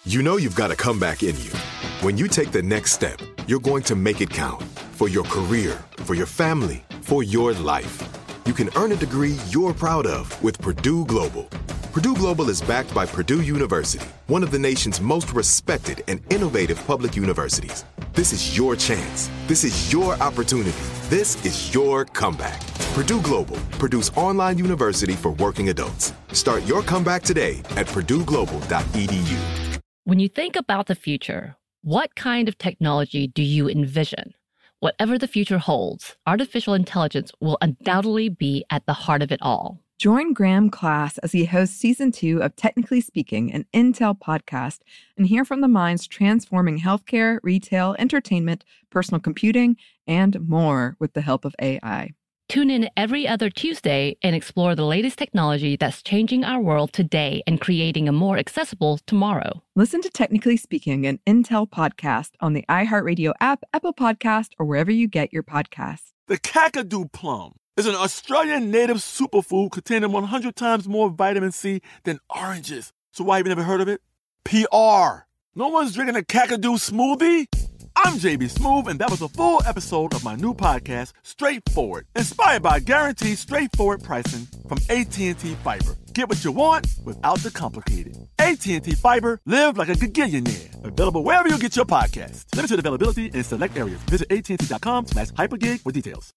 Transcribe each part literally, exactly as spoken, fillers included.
You know you've got a comeback in you. When you take the next step, you're going to make it count. For your career, for your family, for your life. You can earn a degree you're proud of with Purdue Global. Purdue Global is backed by Purdue University, one of the nation's most respected and innovative public universities. This is your chance. This is your opportunity. This is your comeback. Purdue Global, Purdue's online university for working adults. Start your comeback today at purdue global dot e d u. When you think about the future, what kind of technology do you envision? Whatever the future holds, artificial intelligence will undoubtedly be at the heart of it all. Join Graham Class as he hosts season two of Technically Speaking, an Intel podcast, and hear from the minds transforming healthcare, retail, entertainment, personal computing, and more with the help of A I. Tune in every other Tuesday and explore the latest technology that's changing our world today and creating a more accessible tomorrow. Listen to Technically Speaking, an Intel podcast on the iHeartRadio app, Apple Podcast, or wherever you get your podcasts. The Kakadu plum is an Australian native superfood containing one hundred times more vitamin C than oranges. So why have you never heard of it? P R. No one's drinking a Kakadu smoothie? I'm J B Smoove, and that was a full episode of my new podcast, Straightforward, inspired by guaranteed straightforward pricing from A T and T Fiber. Get what you want without the complicated. A T and T Fiber, live like a gigillionaire. Available wherever you get your podcasts. Limited availability in select areas. Visit A T and T dot com slash hypergig for details.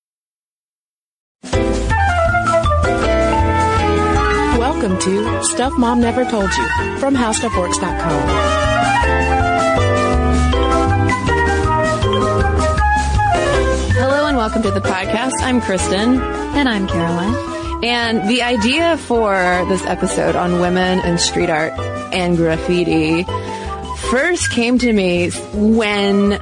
Welcome to Stuff Mom Never Told You from How Stuff Works dot com. Hello and welcome to the podcast. I'm Kristen. And I'm Caroline. And the idea for this episode on women and street art and graffiti first came to me when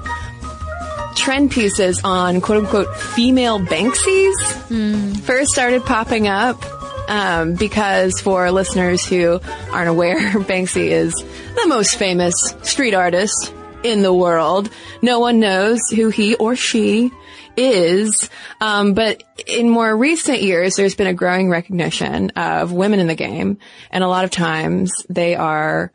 trend pieces on quote-unquote female Banksies mm. first started popping up. Um, because for listeners who aren't aware, Banksy is the most famous street artist in the world. No one knows who he or she is. Um, but in more recent years, there's been a growing recognition of women in the game. And a lot of times they are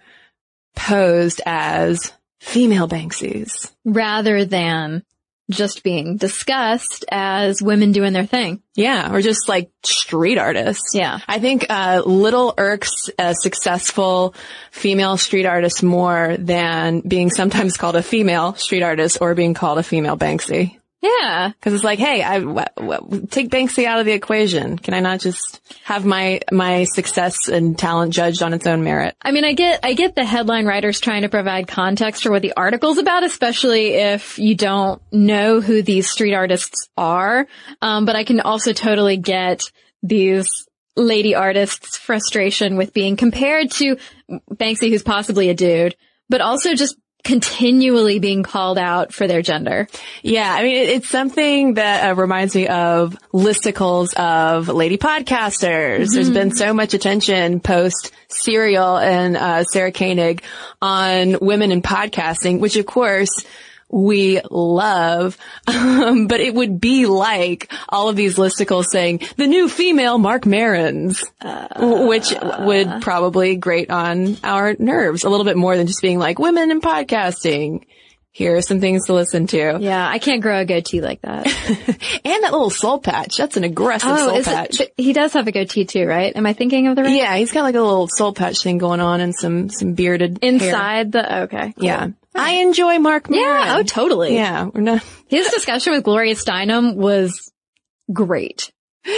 posed as female Banksies. Rather than just being discussed as women doing their thing. Yeah, or just like street artists. Yeah. I think uh little irks a successful female street artist more than being sometimes called a female street artist or being called a female Banksy. Yeah. Because it's like, hey, I w- w- take Banksy out of the equation. Can I not just have my my success and talent judged on its own merit? I mean, I get I get the headline writers trying to provide context for what the article's about, especially if you don't know who these street artists are. Um, but I can also totally get these lady artists' frustration with being compared to Banksy, who's possibly a dude, but also just continually being called out for their gender. Yeah, I mean, it, it's something that uh, reminds me of listicles of lady podcasters. Mm-hmm. There's been so much attention post Serial and uh, Sarah Koenig on women in podcasting, which of course we love, um, but it would be like all of these listicles saying the new female Mark Marons, uh, which would probably grate on our nerves a little bit more than just being like women in podcasting. Here are some things to listen to. Yeah, I can't grow a goatee like that. And that little soul patch. That's an aggressive oh, soul is patch. It, he does have a goatee too, right? Am I thinking of the right? Yeah, he's got like a little soul patch thing going on and some, some bearded Inside hair. the, okay. Cool. Yeah. I enjoy Mark Maron. Yeah, oh, totally. Yeah, we're not. His discussion with Gloria Steinem was great.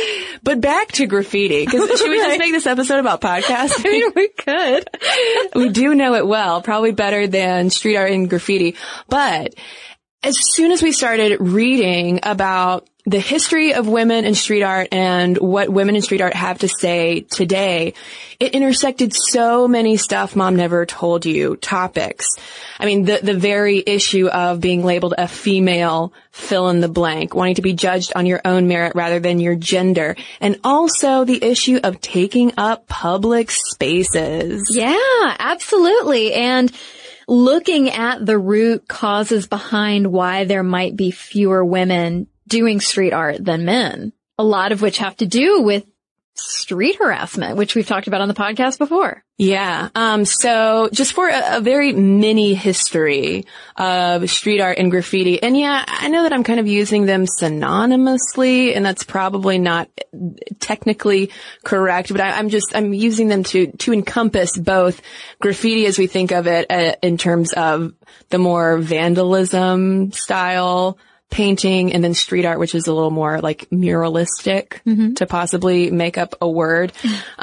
But back to graffiti, because should we just make this episode about podcasting? I mean, we could. We do know it well, probably better than street art and graffiti. But as soon as we started reading about the history of women in street art and what women in street art have to say today, it intersected so many Stuff Mom Never Told You topics. I mean, the, the very issue of being labeled a female fill in the blank, wanting to be judged on your own merit rather than your gender, and also the issue of taking up public spaces. Yeah, absolutely. And looking at the root causes behind why there might be fewer women doing street art than men, a lot of which have to do with street harassment, which we've talked about on the podcast before. Yeah. Um, so just for a, a very mini history of street art and graffiti. And yeah, I know that I'm kind of using them synonymously, and that's probably not technically correct, but I, I'm just, I'm using them to, to encompass both graffiti as we think of it uh, in terms of the more vandalism style painting, and then street art, which is a little more like muralistic, mm-hmm. to possibly make up a word.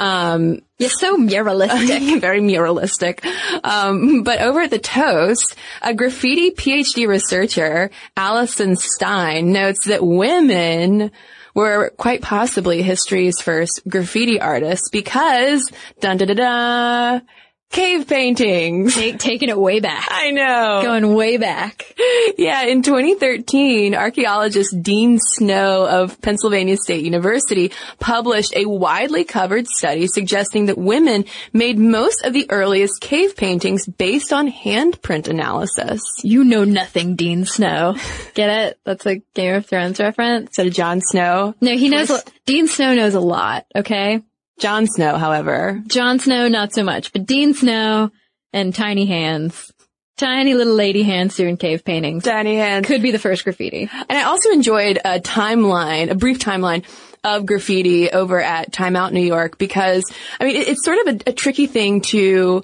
Um, You're so muralistic. Very muralistic. Um, but over at the Toast, a graffiti PhD researcher, Allison Stein, notes that women were quite possibly history's first graffiti artists because, dun da da da, cave paintings. Take, taking it way back. I know. Going way back. Yeah, in twenty thirteen, archaeologist Dean Snow of Pennsylvania State University published a widely covered study suggesting that women made most of the earliest cave paintings based on handprint analysis. You know nothing, Dean Snow. Get it? That's a Game of Thrones reference. Is that a Jon Snow? No, he knows, a, Dean Snow knows a lot, okay? Jon Snow, however. Jon Snow, not so much, but Dean Snow and tiny hands. Tiny little lady hands doing cave paintings. Tiny hands. Could be the first graffiti. And I also enjoyed a timeline, a brief timeline of graffiti over at Time Out New York because, I mean, it, it's sort of a, a tricky thing to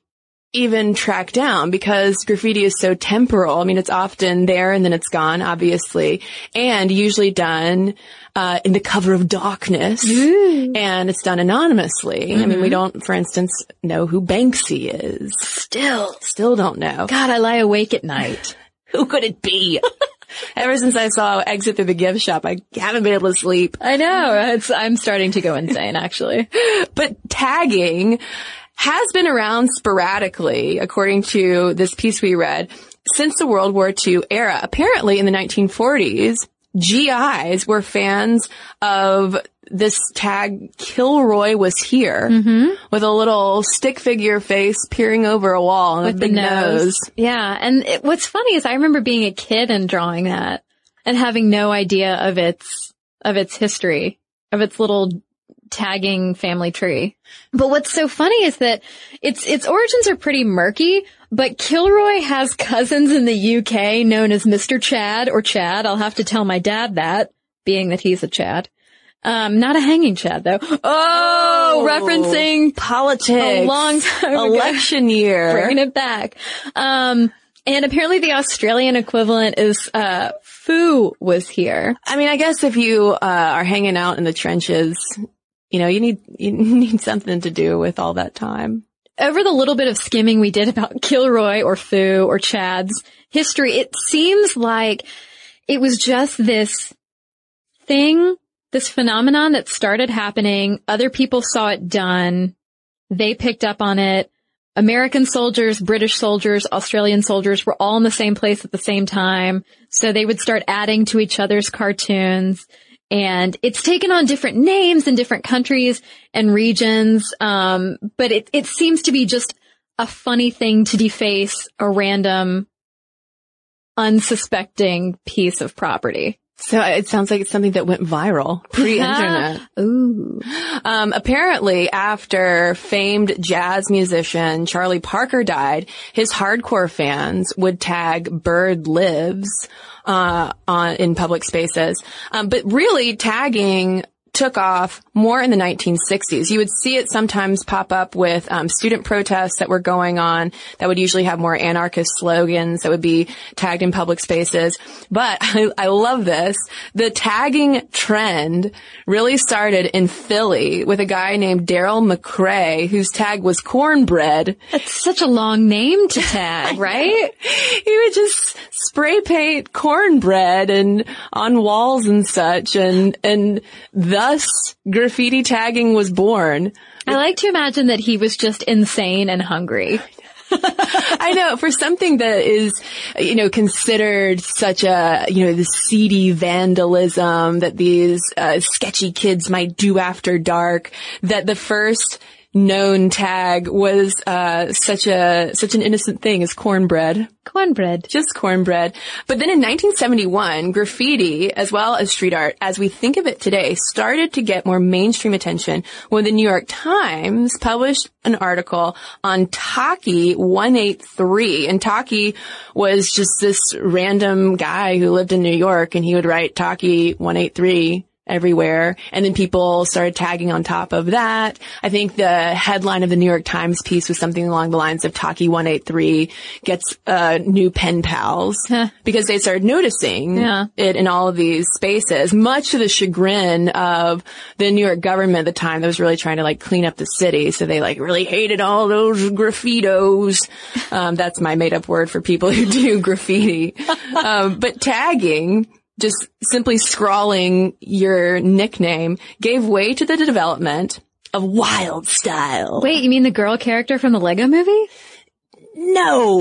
even track down because graffiti is so temporal. I mean, it's often there and then it's gone, obviously, and usually done uh in the cover of darkness. Ooh. And it's done anonymously. Mm-hmm. I mean, we don't, for instance, know who Banksy is. Still. Still don't know. God, I lie awake at night. Who could it be? Ever since I saw Exit Through the Gift Shop, I haven't been able to sleep. I know. It's, I'm starting to go insane, actually. But tagging has been around sporadically, according to this piece we read, since the World War Two era. Apparently, in the nineteen forties, G Is were fans of this tag, Kilroy was here, mm-hmm. with a little stick figure face peering over a wall and with a big nose. nose. Yeah, and it, what's funny is I remember being a kid and drawing that and having no idea of its of its history, of its little tagging family tree. But what's so funny is that its its origins are pretty murky, but Kilroy has cousins in the U K known as Mister Chad or Chad. I'll have to tell my dad that, being that he's a Chad. Um, not a hanging Chad though. Oh, oh referencing politics. A long time ago. Election year. Bringing it back. Um, and apparently the Australian equivalent is, uh, Foo was here. I mean, I guess if you, uh, are hanging out in the trenches, you know, you need, you need something to do with all that time. Over the little bit of skimming we did about Kilroy or Foo or Chad's history, it seems like it was just this thing, this phenomenon that started happening. Other people saw it done. They picked up on it. American soldiers, British soldiers, Australian soldiers were all in the same place at the same time. So they would start adding to each other's cartoons. And it's taken on different names in different countries and regions. Um, but it, it seems to be just a funny thing to deface a random, unsuspecting piece of property. So it sounds like it's something that went viral pre-internet. Ooh. Um, apparently after famed jazz musician Charlie Parker died, his hardcore fans would tag Bird Lives, uh, on, in public spaces. Um, but really tagging took off more in the nineteen sixties. You would see it sometimes pop up with um, student protests that were going on that would usually have more anarchist slogans that would be tagged in public spaces. But I, I love this. The tagging trend really started in Philly with a guy named Daryl McCrae whose tag was cornbread. That's such a long name to tag, right? He would just spray paint cornbread and on walls and such, and and the Thus, graffiti tagging was born. I like to imagine that he was just insane and hungry. I know, for something that is, you know, considered such a, you know, the seedy vandalism that these uh, sketchy kids might do after dark, that the first known tag was uh such a such an innocent thing as cornbread. Cornbread. Just cornbread. But then in nineteen seventy-one, graffiti, as well as street art, as we think of it today, started to get more mainstream attention when the New York Times published an article on Taki one eighty-three. And Taki was just this random guy who lived in New York, and he would write Taki one eighty-three everywhere. And then people started tagging on top of that. I think the headline of the New York Times piece was something along the lines of Taki one eighty-three gets uh new pen pals, huh. because they started noticing yeah. it in all of these spaces, much to the chagrin of the New York government at the time that was really trying to like clean up the city. So they like really hated all those graffitos. Um, that's my made up word for people who do graffiti. um, but tagging, just simply scrawling your nickname, gave way to the development of Wild Style. Wait, you mean the girl character from the Lego movie? No.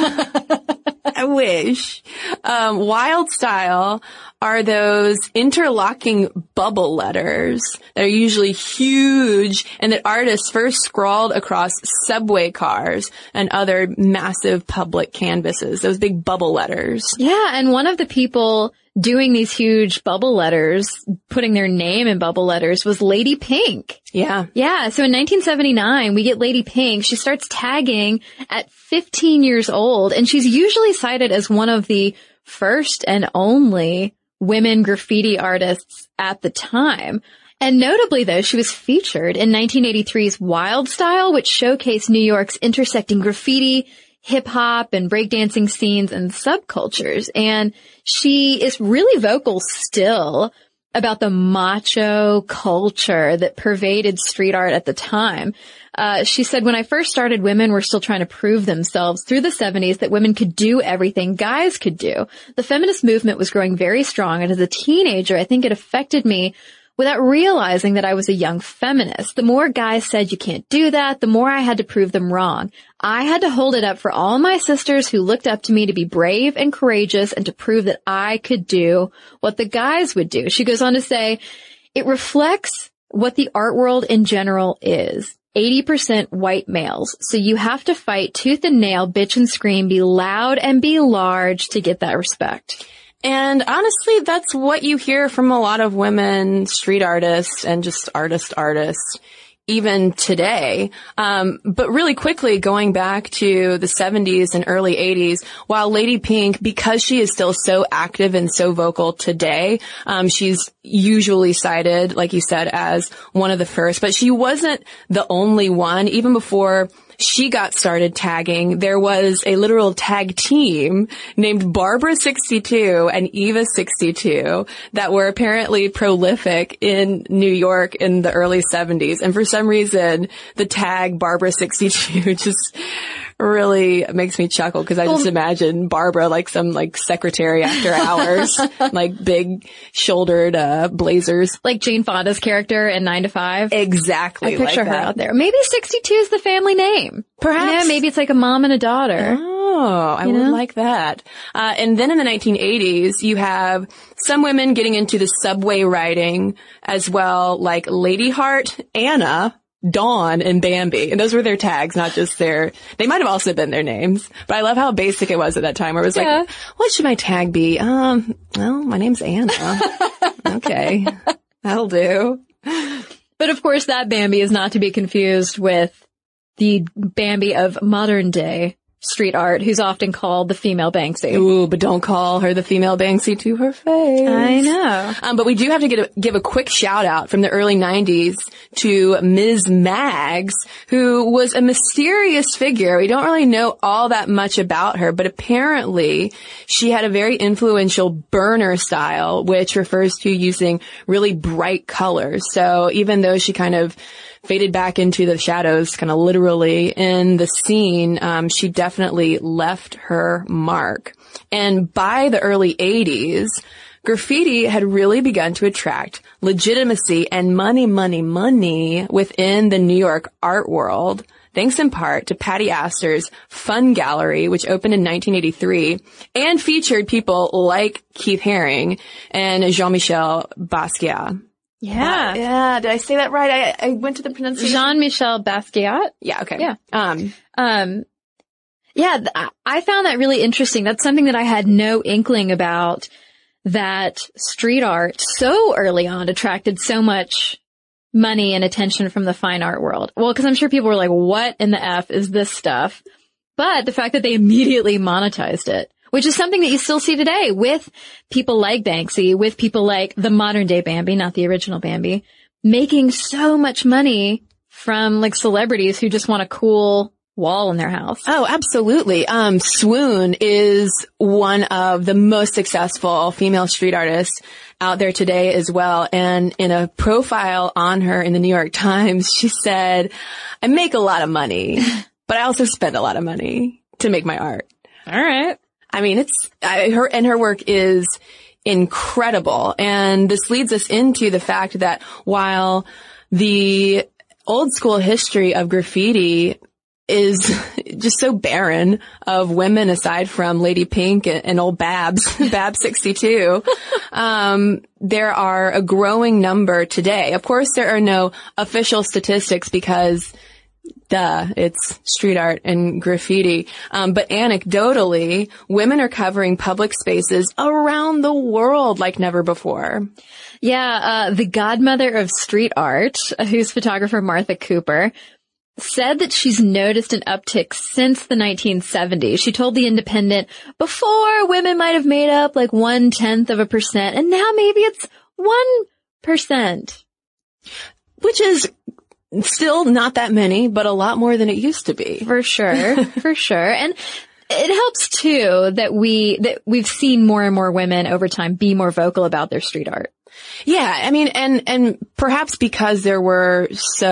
I wish. Um, Wild Style are those interlocking bubble letters that are usually huge and that artists first scrawled across subway cars and other massive public canvases, those big bubble letters. Yeah, and one of the people doing these huge bubble letters, putting their name in bubble letters, was Lady Pink. Yeah. Yeah, so in nineteen seventy-nine, we get Lady Pink. She starts tagging at fifteen years old, and she's usually cited as one of the first and only women graffiti artists at the time. And notably, though, she was featured in nineteen eighty-three's Wild Style, which showcased New York's intersecting graffiti, hip-hop, and breakdancing scenes and subcultures. And she is really vocal still about the macho culture that pervaded street art at the time. Uh, she said, when I first started, women were still trying to prove themselves through the seventies that women could do everything guys could do. The feminist movement was growing very strong, and as a teenager, I think it affected me without realizing that I was a young feminist. The more guys said you can't do that, the more I had to prove them wrong. I had to hold it up for all my sisters who looked up to me to be brave and courageous and to prove that I could do what the guys would do. She goes on to say, it reflects what the art world in general is. eighty percent white males. So you have to fight tooth and nail, bitch and scream, be loud and be large to get that respect. And honestly, that's what you hear from a lot of women street artists and just artist artists, even today. Um, but really quickly, going back to the seventies and early eighties, while Lady Pink, because she is still so active and so vocal today, um, she's usually cited, like you said, as one of the first, but she wasn't the only one. Even before she got started tagging, there was a literal tag team named Barbara sixty-two and Eva sixty-two that were apparently prolific in New York in the early seventies. And for some reason, the tag Barbara sixty-two just really makes me chuckle because I just imagine Barbara like some like secretary after hours, like big shouldered uh blazers. Like Jane Fonda's character in Nine to Five. Exactly. I picture like her that. out there. Maybe sixty-two is the family name. Perhaps. Yeah, maybe it's like a mom and a daughter. Oh, I you would know? like that. Uh, and then in the nineteen eighties, you have some women getting into the subway riding as well, like Lady Heart, Anna, Dawn, and Bambi. And those were their tags, not just their, they might have also been their names. But I love how basic it was at that time where it was yeah. like, what should my tag be? Um, well, my name's Anna. Okay. That'll do. But of course, that Bambi is not to be confused with the Bambi of modern day street art, who's often called the female Banksy. Ooh, but don't call her the female Banksy to her face. I know. Um, but we do have to get a, give a quick shout out from the early nineties to Miz Maggs, who was a mysterious figure. We don't really know all that much about her, but apparently she had a very influential burner style, which refers to using really bright colors. So even though she kind of faded back into the shadows, kind of literally in the scene, um, she definitely left her mark. And by the early eighties, graffiti had really begun to attract legitimacy and money, money, money within the New York art world, thanks in part to Patty Astor's Fun Gallery, which opened in nineteen eighty-three and featured people like Keith Haring and Jean-Michel Basquiat. Yeah. Uh, yeah. Did I say that right? I, I went to the pronunciation. Jean-Michel Basquiat. Yeah. Okay. Yeah. Um, Um, yeah, th- I found that really interesting. That's something that I had no inkling about, that street art so early on attracted so much money and attention from the fine art world. Well, because I'm sure people were like, what in the F is this stuff? But the fact that they immediately monetized it, which is something that you still see today with people like Banksy, with people like the modern day Bambi, not the original Bambi, making so much money from like celebrities who just want a cool wall in their house. Oh, absolutely. Um, Swoon is one of the most successful female street artists out there today as well. And in a profile on her in the New York Times, she said, I make a lot of money, but I also spend a lot of money to make my art. All right. I mean, it's, I, her, and her work is incredible. And this leads us into the fact that while the old school history of graffiti is just so barren of women aside from Lady Pink and, and old Babs, Babs sixty-two. Um, there are a growing number today. Of course, there are no official statistics because duh, it's street art and graffiti. Um, but anecdotally, women are covering public spaces around the world like never before. Yeah, uh, the godmother of street art, who's photographer Martha Cooper, said that she's noticed an uptick since the nineteen seventies. She told The Independent, before women might have made up like one tenth of a percent, and now maybe it's one percent. Which is still not that many, but a lot more than it used to be. For sure, for sure. And it helps too that we, that we've seen more and more women over time be more vocal about their street art. Yeah, I mean, and, and perhaps because there were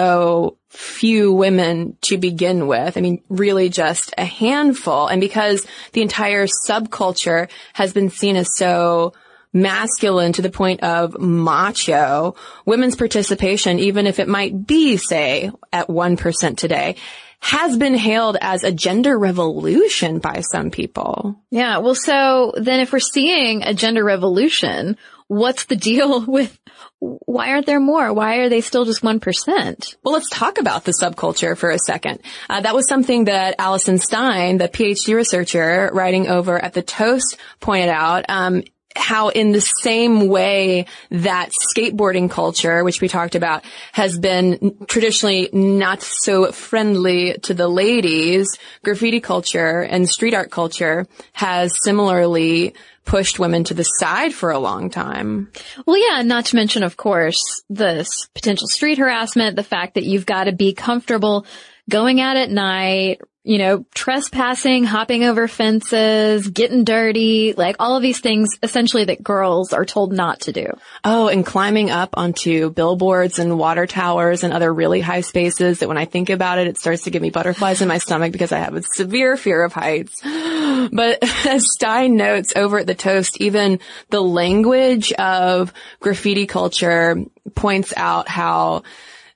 so few women to begin with, I mean, really just a handful, and because the entire subculture has been seen as so masculine to the point of macho, women's participation, even if it might be, say, at one percent today, has been hailed as a gender revolution by some people. Yeah, well, so then if we're seeing a gender revolution, what's the deal with, why aren't there more? Why are they still just one percent? Well, let's talk about the subculture for a second. Uh, that was something that Alison Stein, the PhD researcher writing over at the Toast, pointed out. Um, how in the same way that skateboarding culture, which we talked about, has been traditionally not so friendly to the ladies, graffiti culture and street art culture has similarly pushed women to the side for a long time. Well, yeah, not to mention, of course, this potential street harassment, the fact that you've got to be comfortable going out at night, you know, trespassing, hopping over fences, getting dirty, like all of these things essentially that girls are told not to do. Oh, and climbing up onto billboards and water towers and other really high spaces that when I think about it, it starts to give me butterflies in my stomach because I have a severe fear of heights. But as Stein notes over at the Toast, even the language of graffiti culture points out how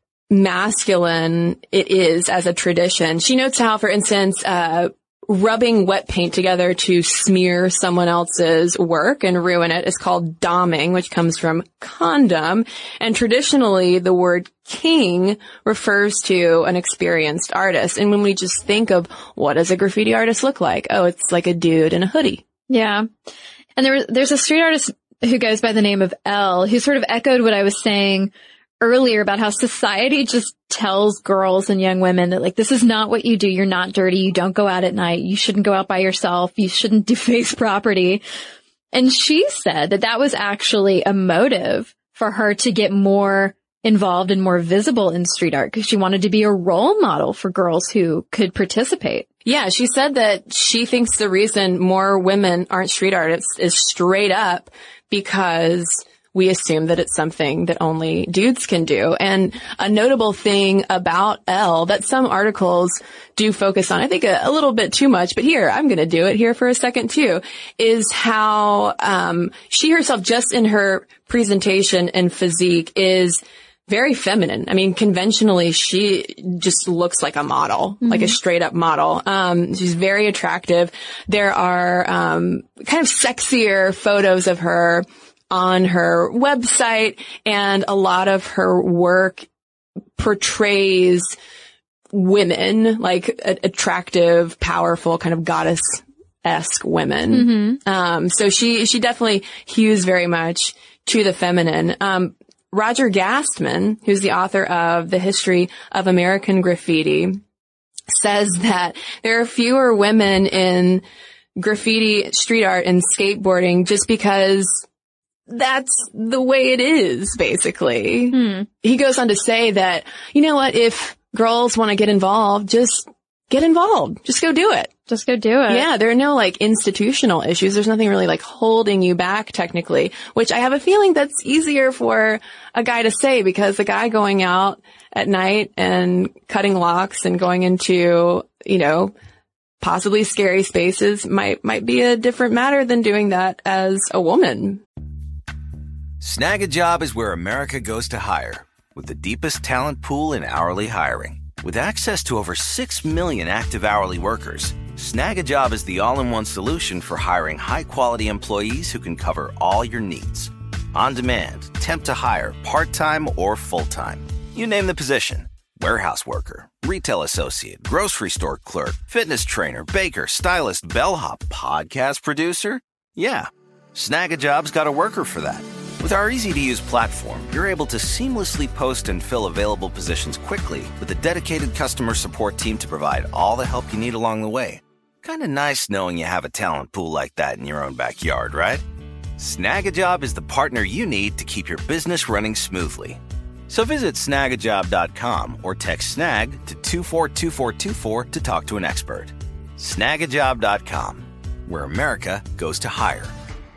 masculine it is as a tradition. She notes how, for instance, uh, rubbing wet paint together to smear someone else's work and ruin it is called doming, which comes from condom. And traditionally, the word king refers to an experienced artist. And when we just think of what does a graffiti artist look like? Oh, it's like a dude in a hoodie. Yeah. And there, there's a street artist who goes by the name of Elle, who sort of echoed what I was saying earlier about how society just tells girls and young women that, like, this is not what you do. You're not dirty. You don't go out at night. You shouldn't go out by yourself. You shouldn't deface property. And she said that that was actually a motive for her to get more involved and more visible in street art because she wanted to be a role model for girls who could participate. Yeah, she said that she thinks the reason more women aren't street artists is straight up because we assume that it's something that only dudes can do. And a notable thing about Elle that some articles do focus on, I think a, a little bit too much, but here, I'm going to do it here for a second too, is how um she herself, just in her presentation and physique, is very feminine. I mean, conventionally, she just looks like a model, mm-hmm. like a straight up model. Um, she's very attractive. There are um kind of sexier photos of her on her website, and a lot of her work portrays women, like a- attractive, powerful, kind of goddess-esque women. Mm-hmm. Um, so she, she definitely hews very much to the feminine. Um, Roger Gastman, who's the author of The History of American Graffiti, says that there are fewer women in graffiti, street art, and skateboarding just because that's the way it is, basically. Hmm. He goes on to say that, you know what, if girls want to get involved, just get involved. Just go do it. Just go do it. Yeah, there are no like institutional issues. There's nothing really like holding you back technically, which I have a feeling that's easier for a guy to say, because the guy going out at night and cutting locks and going into, you know, possibly scary spaces might, might be a different matter than doing that as a woman. Snag a Job is where America goes to hire, with the deepest talent pool in hourly hiring. With access to over six million active hourly workers, Snag a Job is the all-in-one solution for hiring high-quality employees who can cover all your needs. On demand, temp to hire, part-time or full-time. You name the position. Warehouse worker, retail associate, grocery store clerk, fitness trainer, baker, stylist, bellhop, podcast producer. Yeah, Snag a Job's got a worker for that. With our easy-to-use platform, you're able to seamlessly post and fill available positions quickly with a dedicated customer support team to provide all the help you need along the way. Kind of nice knowing you have a talent pool like that in your own backyard, right? Snag a Job is the partner you need to keep your business running smoothly. So visit snag a job dot com or text SNAG to two four two four two four to talk to an expert. snag a job dot com, where America goes to hire.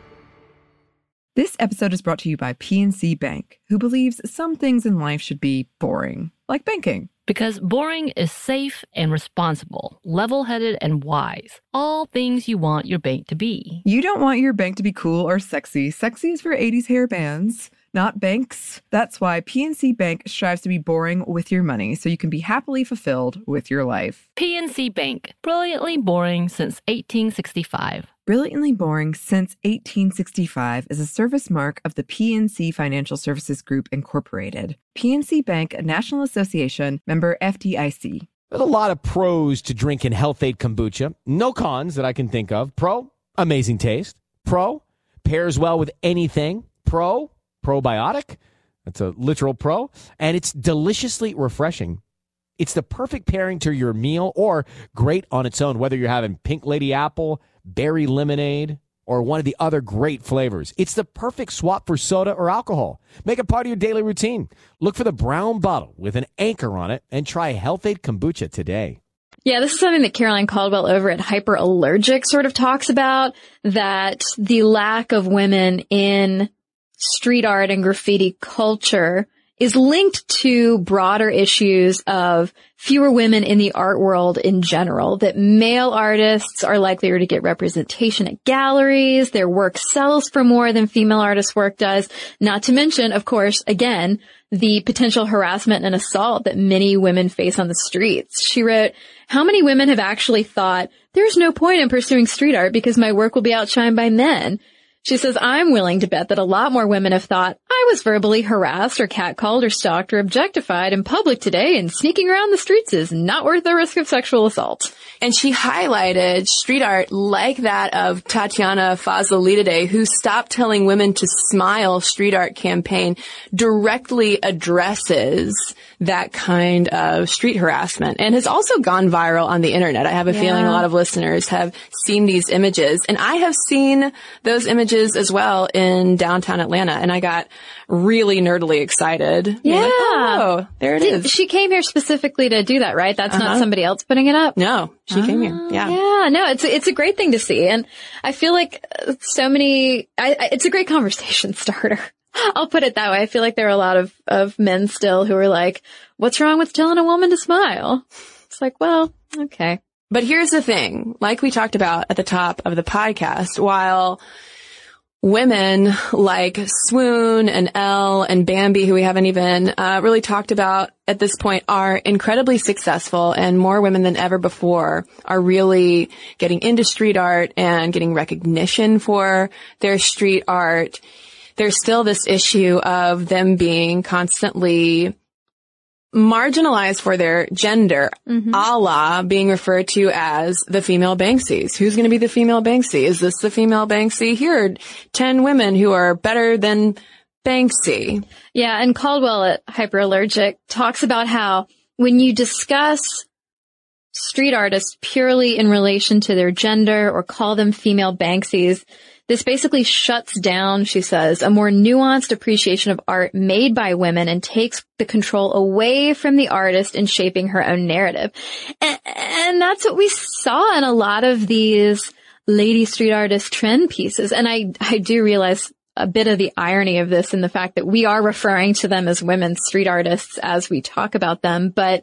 This episode is brought to you by P N C Bank, who believes some things in life should be boring, like banking. Because boring is safe and responsible, level-headed and wise. All things you want your bank to be. You don't want your bank to be cool or sexy. Sexy is for eighties hair bands, not banks. That's why P N C Bank strives to be boring with your money, so you can be happily fulfilled with your life. P N C Bank, brilliantly boring since eighteen sixty-five. Brilliantly Boring Since eighteen sixty-five is a service mark of the P N C Financial Services Group, Incorporated. P N C Bank, a National Association, member F D I C. There's a lot of pros to drinking Health-Ade kombucha. No cons that I can think of. Pro, amazing taste. Pro, pairs well with anything. Pro, probiotic. That's a literal pro. And it's deliciously refreshing. It's the perfect pairing to your meal or great on its own, whether you're having pink lady apple, berry lemonade, or one of the other great flavors. It's the perfect swap for soda or alcohol. Make it part of your daily routine. Look for the brown bottle with an anchor on it and try Health-Ade kombucha today. Yeah, this is something that Caroline Caldwell over at Hyperallergic sort of talks about, that the lack of women in street art and graffiti culture is linked to broader issues of fewer women in the art world in general, that male artists are likelier to get representation at galleries, their work sells for more than female artists' work does, not to mention, of course, again, the potential harassment and assault that many women face on the streets. She wrote, "How many women have actually thought, there's no point in pursuing street art because my work will be outshined by men?" She says, "I'm willing to bet that a lot more women have thought, I was verbally harassed or catcalled or stalked or objectified in public today, and sneaking around the streets is not worth the risk of sexual assault." And she highlighted street art like that of Tatiana Fazlolidade, who Stop Telling Women to Smile street art campaign directly addresses that kind of street harassment and has also gone viral on the internet. I have a yeah. feeling a lot of listeners have seen these images, and I have seen those images as well in downtown Atlanta, and I got really nerdily excited. Yeah. Like, oh, there it Did, is. She came here specifically to do that, right? That's uh-huh. not somebody else putting it up? No, she uh, came here. Yeah. Yeah, no, it's, it's a great thing to see. And I feel like so many, I, I, it's a great conversation starter. I'll put it that way. I feel like there are a lot of, of men still who are like, what's wrong with telling a woman to smile? It's like, well, okay. But here's the thing, like we talked about at the top of the podcast, while women like Swoon and Elle and Bambi, who we haven't even uh, really talked about at this point, are incredibly successful, and more women than ever before are really getting into street art and getting recognition for their street art. there's still this issue of them being constantly marginalized for their gender, mm-hmm. a la being referred to as the female Banksies. Who's going to be the female Banksy? Is this the female Banksy? Here are ten women who are better than Banksy. Yeah, and Caldwell at Hyperallergic talks about how when you discuss street artists purely in relation to their gender or call them female Banksies, this basically shuts down, she says, a more nuanced appreciation of art made by women and takes the control away from the artist in shaping her own narrative. And, and that's what we saw in a lot of these lady street artist trend pieces. And I, I do realize a bit of the irony of this in the fact that we are referring to them as women street artists as we talk about them. But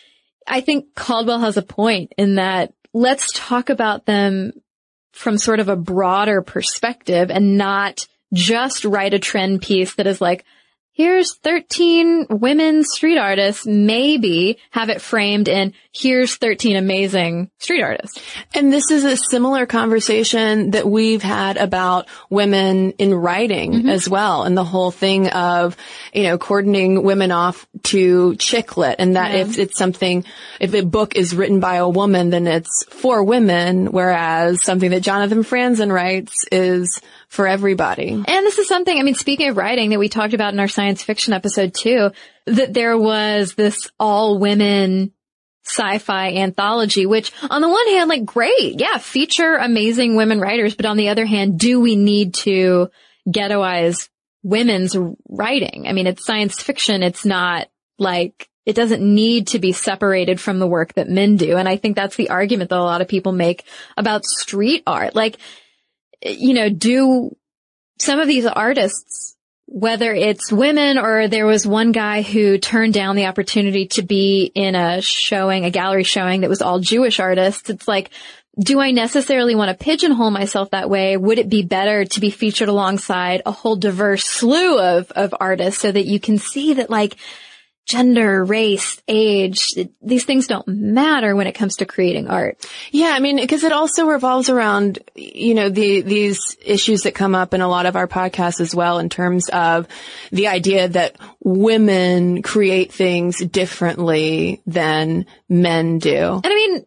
I think Caldwell has a point in that let's talk about them from sort of a broader perspective and not just write a trend piece that is like, here's thirteen women street artists, maybe have it framed in here's thirteen amazing street artists. And this is a similar conversation that we've had about women in writing mm-hmm. as well. And the whole thing of, you know, cordoning women off to chick lit, and that yeah. if it's something, if a book is written by a woman, then it's for women, whereas something that Jonathan Franzen writes is for everybody. And this is something, I mean, speaking of writing that we talked about in our science fiction episode too, that there was this all women sci-fi anthology, which on the one hand, like, great. Yeah. Feature amazing women writers. But on the other hand, do we need to ghettoize women's writing? I mean, it's science fiction. It's not like, it doesn't need to be separated from the work that men do. And I think that's the argument that a lot of people make about street art. Like, you know, do some of these artists, whether it's women or there was one guy who turned down the opportunity to be in a showing, a gallery showing that was all Jewish artists. It's like, do I necessarily want to pigeonhole myself that way? Would it be better to be featured alongside a whole diverse slew of, of artists so that you can see that, like, gender, race, age, these things don't matter when it comes to creating art. Yeah, I mean, because it also revolves around, you know, the these issues that come up in a lot of our podcasts as well, in terms of the idea that women create things differently than men do. And I mean,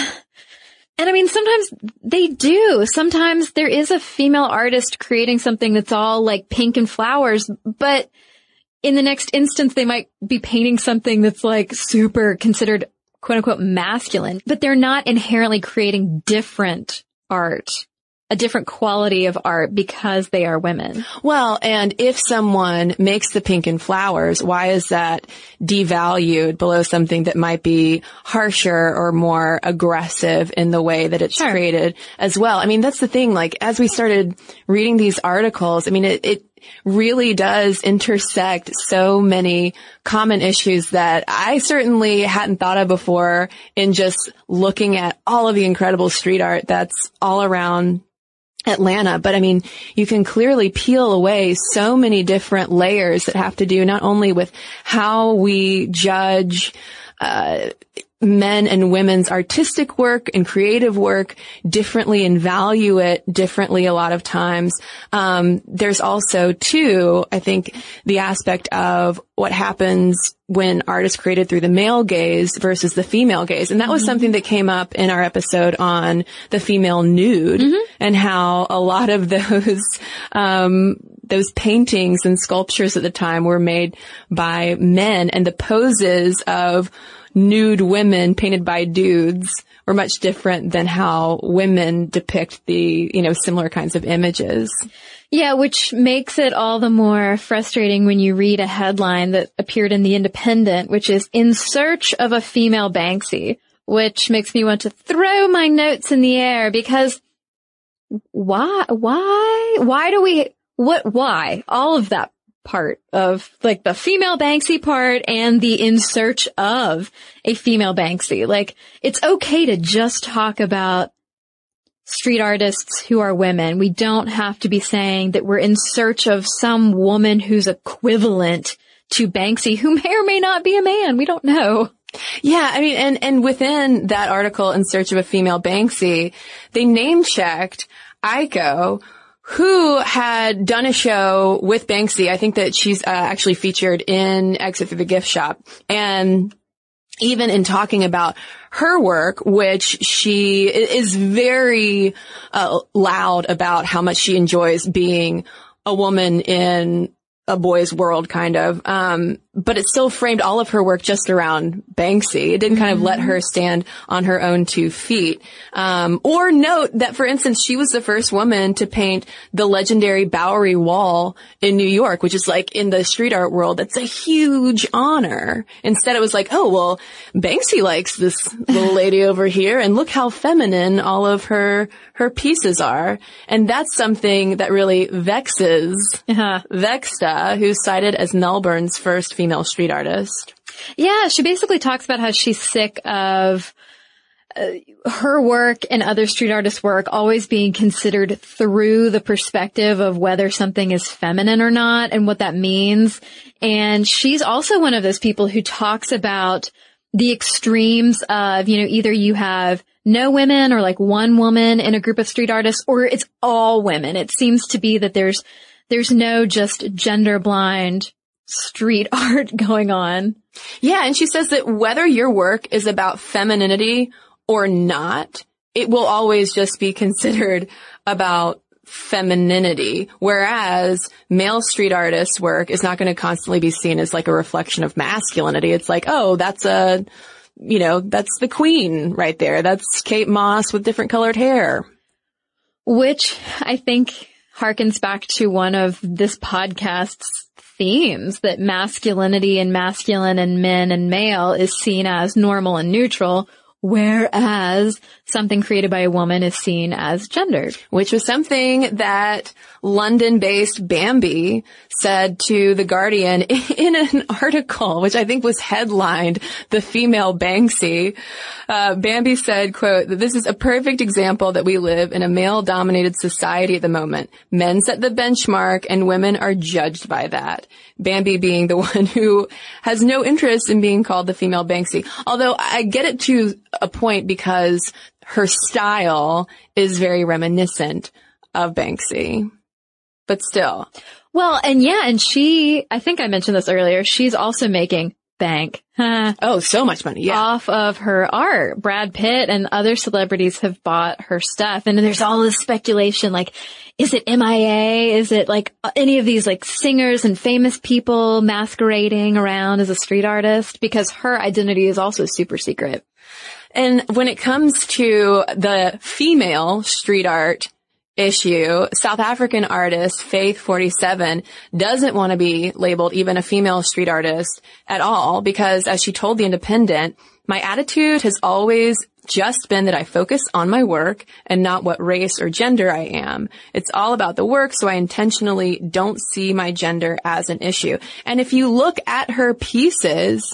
and I mean, sometimes they do. Sometimes there is a female artist creating something that's all like pink and flowers, but in the next instance, they might be painting something that's like super considered quote unquote masculine, but they're not inherently creating different art, a different quality of art because they are women. Well, and if someone makes the pink and flowers, why is that devalued below something that might be harsher or more aggressive in the way that it's sure. created as well? I mean, that's the thing. Like, as we started reading these articles, I mean, it, it really does intersect so many common issues that I certainly hadn't thought of before in just looking at all of the incredible street art that's all around Atlanta. But I mean, you can clearly peel away so many different layers that have to do not only with how we judge uh men and women's artistic work and creative work differently and value it differently a lot of times. Um, there's also, too, I think, the aspect of what happens when art is created through the male gaze versus the female gaze. And that was mm-hmm. something that came up in our episode on the female nude mm-hmm. and how a lot of those, um, those paintings and sculptures at the time were made by men, and the poses of nude women painted by dudes were much different than how women depict the, you know, similar kinds of images. Yeah, which makes it all the more frustrating when you read a headline that appeared in The Independent, which is "In Search of a Female Banksy," which makes me want to throw my notes in the air because why, why, why do we, what, why? All of that part of like the female Banksy part and the in search of a female Banksy. Like, it's okay to just talk about street artists who are women. We don't have to be saying that we're in search of some woman who's equivalent to Banksy, who may or may not be a man. We don't know. Yeah, I mean, and, and within that article, In Search of a Female Banksy, they name checked Aiko, who had done a show with Banksy. I think that she's uh, actually featured in Exit Through the Gift Shop. And even in talking about her work, which she is very uh, loud about how much she enjoys being a woman in a boy's world, kind of. Um, but it still framed all of her work just around Banksy. It didn't kind of let her stand on her own two feet. Um, or note that, for instance, she was the first woman to paint the legendary Bowery Wall in New York, which is like in the street art world, that's a huge honor. Instead, it was like, oh, well, Banksy likes this little lady over here, and look how feminine all of her, her pieces are. And that's something that really vexes Uh-huh. Vexta, who's cited as Melbourne's first female street artist. Yeah, she basically talks about how she's sick of uh, her work and other street artists' work always being considered through the perspective of whether something is feminine or not and what that means. And she's also one of those people who talks about the extremes of, you know, either you have no women or like one woman in a group of street artists, or it's all women. It seems to be that there's there's no just gender blind street art going on. Yeah, and she says that whether your work is about femininity or not, it will always just be considered about femininity, whereas male street artists' work is not going to constantly be seen as like a reflection of masculinity. It's like, oh, that's a, you know, that's the queen right there. That's Kate Moss with different colored hair. Which I think harkens back to one of this podcast's themes, that masculinity and masculine and men and male is seen as normal and neutral, whereas something created by a woman is seen as gendered. Which was something that London-based Bambi said to The Guardian in an article, which I think was headlined, "The Female Banksy." Uh, Bambi said, quote, that this is a perfect example that we live in a male-dominated society at the moment. Men set the benchmark and women are judged by that. Bambi being the one who has no interest in being called the female Banksy. Although I get it to a point because her style is very reminiscent of Banksy. But still. Well, and yeah, and she, I think I mentioned this earlier, she's also making bank. Oh, so much money, yeah. Off of her art. Brad Pitt and other celebrities have bought her stuff. And there's all this speculation, like, is it M I A? Is it like any of these like singers and famous people masquerading around as a street artist? Because her identity is also super secret. And when it comes to the female street art issue, South African artist Faith forty-seven doesn't want to be labeled even a female street artist at all because, as she told The Independent, my attitude has always just been that I focus on my work and not what race or gender I am. It's all about the work, so I intentionally don't see my gender as an issue. And if you look at her pieces,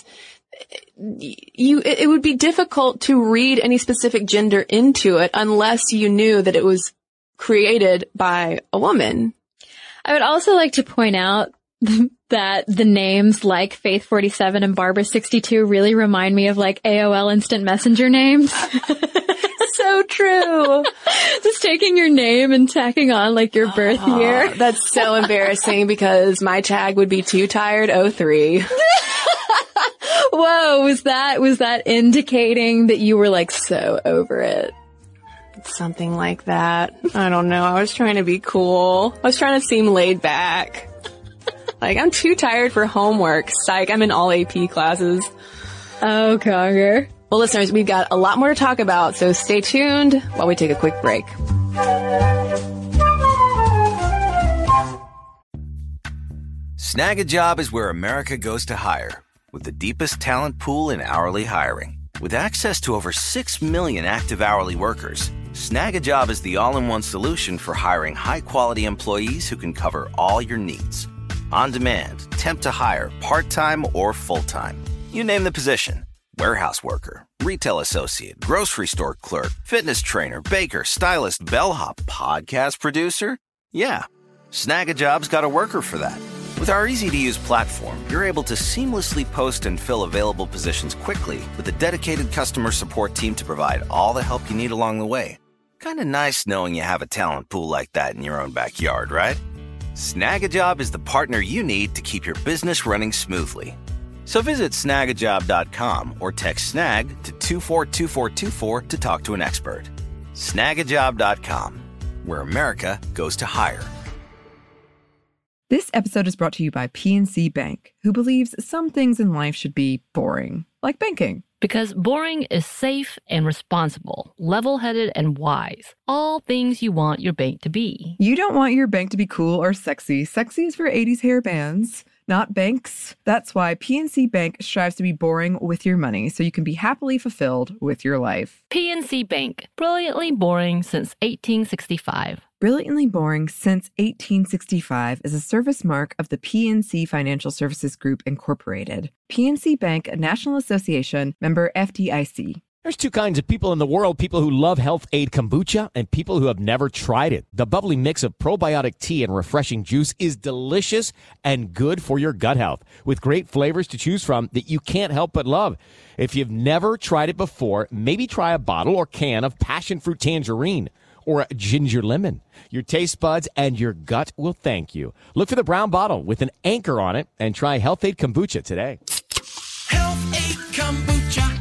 you, it would be difficult to read any specific gender into it unless you knew that it was created by a woman. I would also like to point out that the names like Faith forty-seven and Barbara sixty-two really remind me of like A O L Instant Messenger names. So true. Just taking your name and tacking on like your birth oh, year. That's so embarrassing because my tag would be Too Tired oh three. Whoa, was that, was that indicating that you were like so over it? Something like that. I don't know. I was trying to be cool. I was trying to seem laid back. Like, I'm too tired for homework. Psych, I'm in all A P classes. Oh, Conger. Well, listeners, we've got a lot more to talk about, so stay tuned while we take a quick break. Snag a Job is where America goes to hire, with the deepest talent pool in hourly hiring. With access to over six million active hourly workers, Snag a Job is the all-in-one solution for hiring high-quality employees who can cover all your needs. On demand, temp to hire, part-time or full-time. You name the position. Warehouse worker, retail associate, grocery store clerk, fitness trainer, baker, stylist, bellhop, podcast producer. Yeah, Snag a Job's got a worker for that. With our easy-to-use platform, you're able to seamlessly post and fill available positions quickly with a dedicated customer support team to provide all the help you need along the way. Kind of nice knowing you have a talent pool like that in your own backyard, right? Snag a Job is the partner you need to keep your business running smoothly. So visit snag a job dot com or text snag to two four two four two four to talk to an expert. snag a job dot com, where America goes to hire. This episode is brought to you by P N C Bank, who believes some things in life should be boring, like banking. Because boring is safe and responsible, level-headed and wise. All things you want your bank to be. You don't want your bank to be cool or sexy. Sexy is for eighties hair bands, not banks. That's why P N C Bank strives to be boring with your money so you can be happily fulfilled with your life. P N C Bank, brilliantly boring since eighteen sixty-five. Brilliantly Boring Since eighteen sixty-five is a service mark of the P N C Financial Services Group, Incorporated. P N C Bank, a National Association, member F D I C. There's two kinds of people in the world, people who love Health Aid Kombucha and people who have never tried it. The bubbly mix of probiotic tea and refreshing juice is delicious and good for your gut health, with great flavors to choose from that you can't help but love. If you've never tried it before, maybe try a bottle or can of passion fruit tangerine or a ginger lemon. Your taste buds and your gut will thank you. Look for the brown bottle with an anchor on it and try Health Aid Kombucha today. Health Aid Kombucha.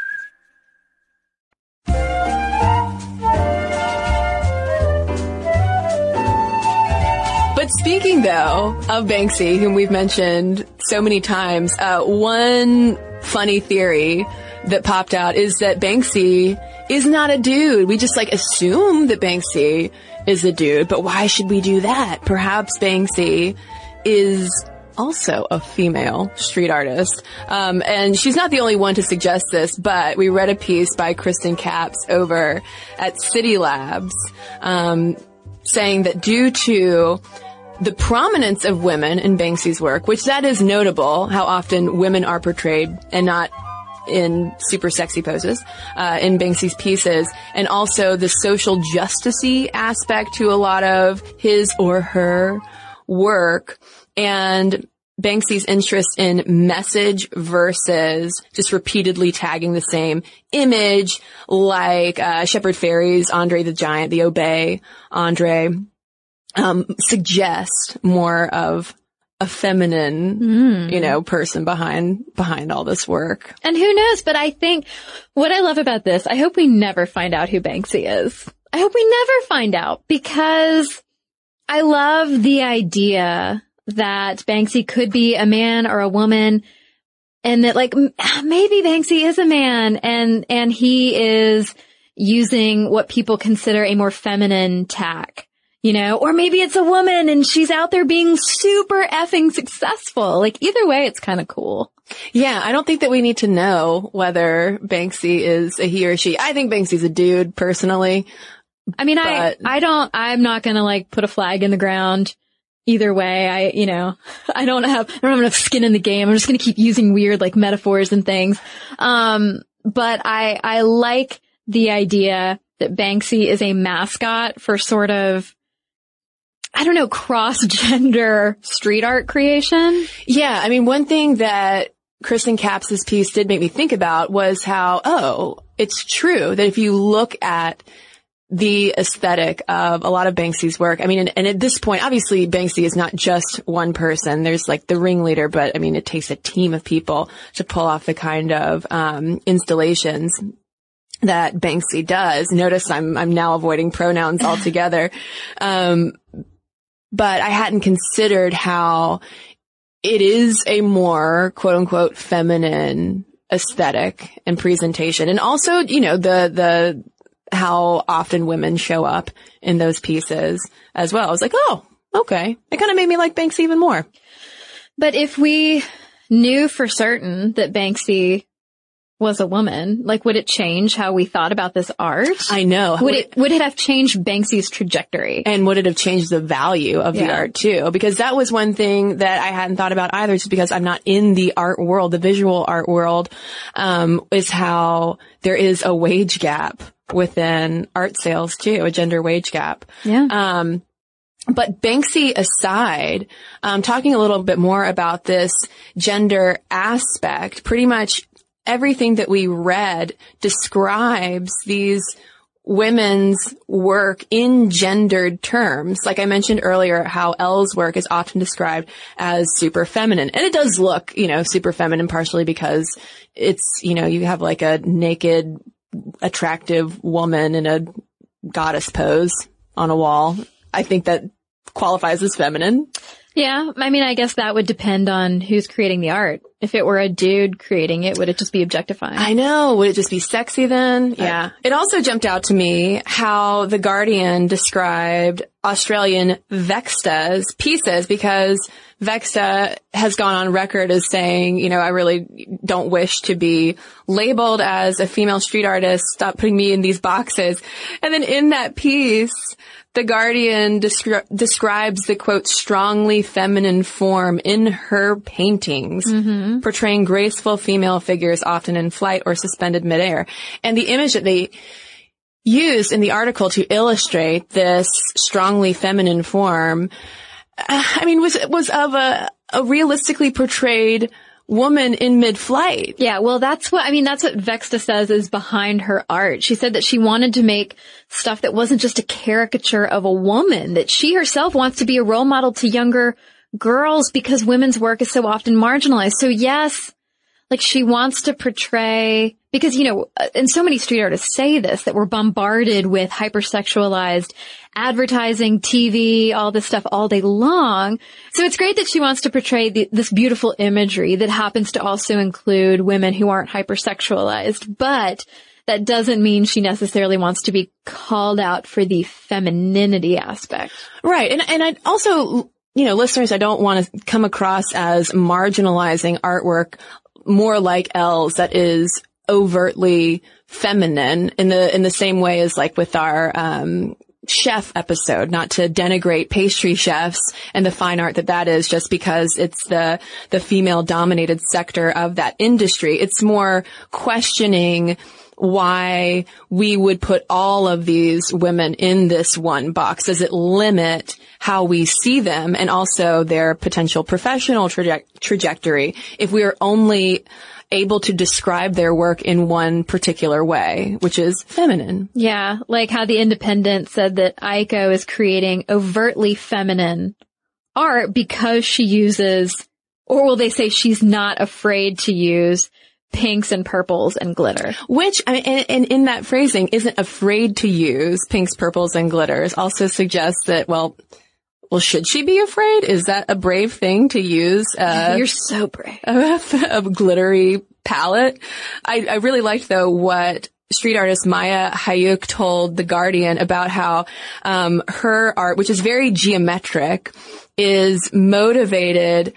But speaking, though, of Banksy, whom we've mentioned so many times, uh, one funny theory that popped out is that Banksy is not a dude. We just, like, assume that Banksy is a dude, but why should we do that? Perhaps Banksy is also a female street artist. Um, and she's not the only one to suggest this, but we read a piece by Kristen Capps over at City Labs, um, saying that due to the prominence of women in Banksy's work, which that is notable, how often women are portrayed and not in super sexy poses, uh, in Banksy's pieces, and also the social justice-y aspect to a lot of his or her work, and Banksy's interest in message versus just repeatedly tagging the same image, like uh, Shepard Fairey's Andre the Giant, the Obey Andre, um, suggest more of a feminine, mm. you know, person behind, behind all this work. And who knows, but I think what I love about this, I hope we never find out who Banksy is. I hope we never find out, because I love the idea that Banksy could be a man or a woman, and that, like, maybe Banksy is a man and, and he is using what people consider a more feminine tack. You know, or maybe it's a woman and she's out there being super effing successful. Like, either way, it's kind of cool. Yeah, I don't think that we need to know whether Banksy is a he or she. I think Banksy's a dude, personally. I mean, I, I don't, I'm not gonna, like, put a flag in the ground either way. I, you know, I don't have, I don't have enough skin in the game. I'm just gonna keep using weird, like, metaphors and things. Um, but I, I like the idea that Banksy is a mascot for sort of, I don't know, cross-gender street art creation? Yeah, I mean, one thing that Kristen Capps' piece did make me think about was how, oh, it's true that if you look at the aesthetic of a lot of Banksy's work, I mean, and, and at this point, obviously, Banksy is not just one person. There's, like, the ringleader, but, I mean, it takes a team of people to pull off the kind of um installations that Banksy does. Notice I'm I'm now avoiding pronouns altogether. um But I hadn't considered how it is a more, quote unquote, feminine aesthetic and presentation. And also, you know, the, the, how often women show up in those pieces as well. I was like, oh, okay. It kind of made me like Banksy even more. But if we knew for certain that Banksy was a woman, like, would it change how we thought about this art? I know. Would it, would it have changed Banksy's trajectory? And would it have changed the value of yeah. the art too? Because that was one thing that I hadn't thought about either, just because I'm not in the art world, the visual art world, um, is how there is a wage gap within art sales too, a gender wage gap. Yeah. Um, But Banksy aside, um, talking a little bit more about this gender aspect, pretty much everything that we read describes these women's work in gendered terms. Like I mentioned earlier, how Elle's work is often described as super feminine. And it does look, you know, super feminine partially because it's, you know, you have like a naked, attractive woman in a goddess pose on a wall. I think that qualifies as feminine. Yeah. I mean, I guess that would depend on who's creating the art. If it were a dude creating it, would it just be objectifying? I know. Would it just be sexy then? Yeah. It also jumped out to me how The Guardian described Australian Vexta's pieces, because Vexta has gone on record as saying, you know, I really don't wish to be labeled as a female street artist. Stop putting me in these boxes. And then in that piece, The Guardian descri- describes the, quote, strongly feminine form in her paintings, mm-hmm. portraying graceful female figures often in flight or suspended midair. And the image that they used in the article to illustrate this strongly feminine form, uh, I mean, was was of a, a realistically portrayed woman in mid-flight. Yeah, well, that's what, I mean, that's what Vexta says is behind her art. She said that she wanted to make stuff that wasn't just a caricature of a woman, that she herself wants to be a role model to younger girls because women's work is so often marginalized. So yes, like she wants to portray, because, you know, and so many street artists say this, that we're bombarded with hypersexualized advertising, T V, all this stuff all day long. So it's great that she wants to portray the, this beautiful imagery that happens to also include women who aren't hypersexualized. But that doesn't mean she necessarily wants to be called out for the femininity aspect. Right. And, and I also, you know, listeners, I don't want to come across as marginalizing artwork more like Elle's that is overtly feminine in the, in the same way as like with our, um, chef episode, not to denigrate pastry chefs and the fine art that that is just because it's the, the female dominated sector of that industry. It's more questioning why we would put all of these women in this one box. Does it limit how we see them and also their potential professional traje- trajectory if we are only able to describe their work in one particular way, which is feminine? Yeah, like how The Independent said that Aiko is creating overtly feminine art because she uses, or will they say she's not afraid to use pinks and purples and glitter. Which, I mean, and, and in that phrasing, isn't afraid to use pinks, purples, and glitters also suggests that, well, well, should she be afraid? Is that a brave thing to use? Uh, You're so brave. A, a glittery palette. I, I really liked, though, what street artist Maya Hayuk told The Guardian about how um her art, which is very geometric, is motivated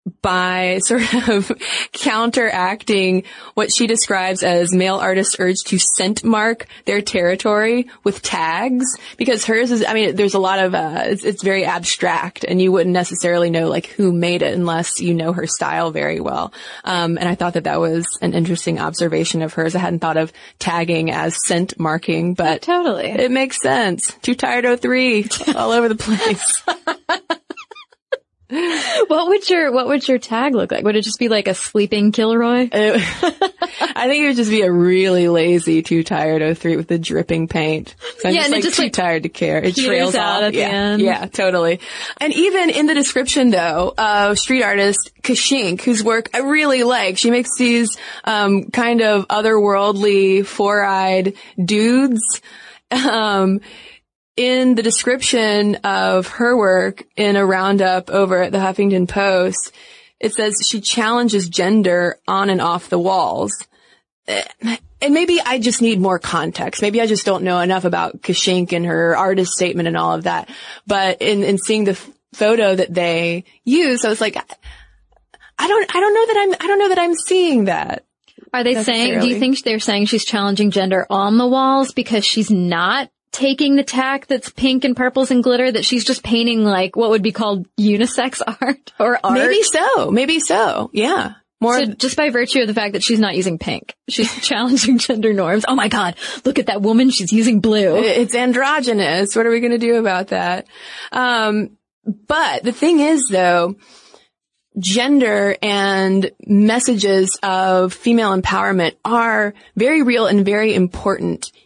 by sort of counteracting what she describes as male artists' urge to scent mark their territory with tags, because hers is, I mean, there's a lot of, uh, it's, it's very abstract and you wouldn't necessarily know like who made it unless you know her style very well. Um, and I thought that that was an interesting observation of hers. I hadn't thought of tagging as scent marking, but totally, it makes sense. Too Tired oh three all over the place. What would your, what would your tag look like? Would it just be like a sleeping Kilroy? It, I think it would just be a really lazy Too Tired oh three with the dripping paint. So I'm yeah, just and like it just too like tired to care. It trails out off. at yeah, the end. Yeah, totally. And even in the description though, of street artist Kashink, whose work I really like, she makes these, um, kind of otherworldly, four-eyed dudes. Um, In the description of her work in a roundup over at the Huffington Post, it says she challenges gender on and off the walls. And maybe I just need more context. Maybe I just don't know enough about Kashink and her artist statement and all of that. But in, in seeing the f- photo that they use, I was like, I don't, I don't know that I'm, I don't know that I'm seeing that. Are they saying, do you think they're saying she's challenging gender on the walls because she's not taking the tack that's pink and purples and glitter, that she's just painting like what would be called unisex art or art? Maybe so. Maybe so. Yeah. More so just by virtue of the fact that she's not using pink, she's challenging gender norms. Oh my God, look at that woman. She's using blue. It's androgynous. What are we going to do about that? Um, but the thing is though, gender and messages of female empowerment are very real and very important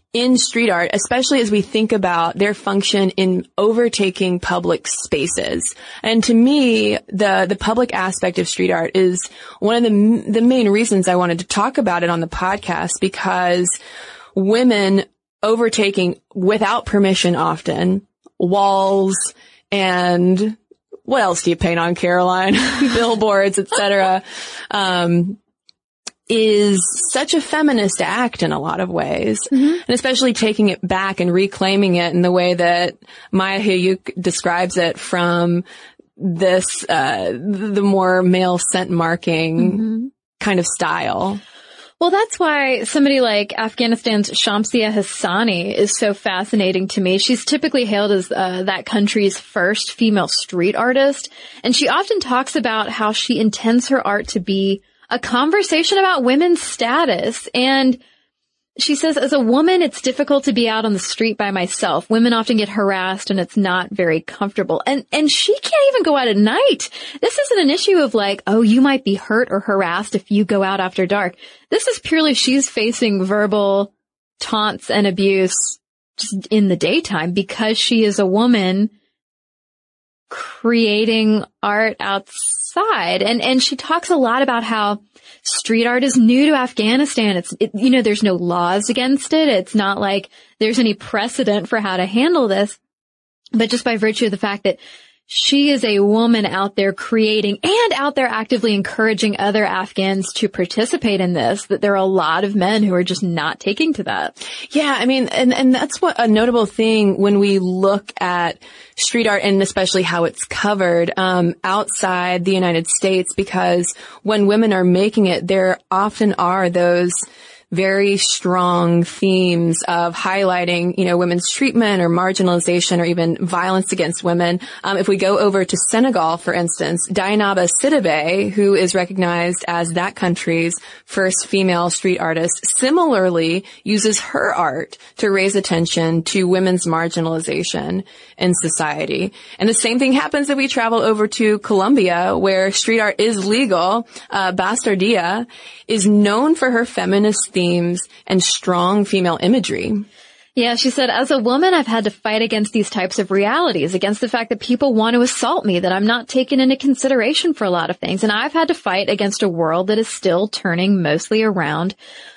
in street art, especially as we think about their function in overtaking public spaces. And to me, the, the public aspect of street art is one of the, the main reasons I wanted to talk about it on the podcast, because women overtaking without permission often walls and what else do you paint on, Caroline? Billboards, et cetera. Um, is such a feminist act in a lot of ways. Mm-hmm. And especially taking it back and reclaiming it in the way that Maya Hayuk describes it from this, uh, the more male scent marking mm-hmm. kind of style. Well, that's why somebody like Afghanistan's Shamsia Hassani is so fascinating to me. She's typically hailed as uh, that country's first female street artist. And she often talks about how she intends her art to be a conversation about women's status. And she says, as a woman, it's difficult to be out on the street by myself. Women often get harassed and it's not very comfortable. And, and she can't even go out at night. This isn't an issue of like, oh, you might be hurt or harassed if you go out after dark. This is purely she's facing verbal taunts and abuse just in the daytime because she is a woman creating art outside. And, and she talks a lot about how street art is new to Afghanistan. It's, it, you know, there's no laws against it. It's not like there's any precedent for how to handle this. But just by virtue of the fact that she is a woman out there creating and out there actively encouraging other Afghans to participate in this, that there are a lot of men who are just not taking to that. Yeah, I mean, and, and that's what a notable thing when we look at street art and especially how it's covered um outside the United States, because when women are making it, there often are those very strong themes of highlighting, you know, women's treatment or marginalization or even violence against women. Um, if we go over to Senegal, for instance, Dieynaba Sidibé, who is recognized as that country's first female street artist, similarly uses her art to raise attention to women's marginalization in society. And the same thing happens if we travel over to Colombia, where street art is legal. Uh, Bastardia is known for her feminist themes and strong female imagery. Yeah, she said, as a woman, I've had to fight against these types of realities, against the fact that people want to assault me, that I'm not taken into consideration for a lot of things. And I've had to fight against a world that is still turning mostly around